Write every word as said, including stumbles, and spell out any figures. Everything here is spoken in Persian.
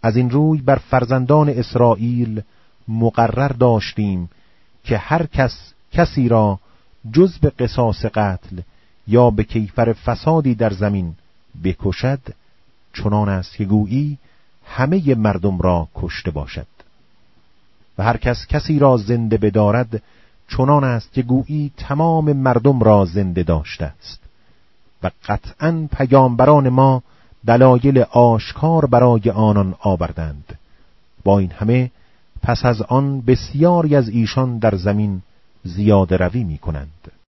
از این روی بر فرزندان اسرائیل مقرر داشتیم که هر کس کسی را جز به قصاص قتل یا به کیفر فسادی در زمین بکشد، چنان است که گویی همه مردم را کشته باشد. و هر کس کسی را زنده بدارد، چنان است که گویی تمام مردم را زنده داشته است. و قطعاً پیامبران ما دلایل آشکار برای آنان آوردند. با این همه پس از آن بسیاری از ایشان در زمین زیاده روی می کنند.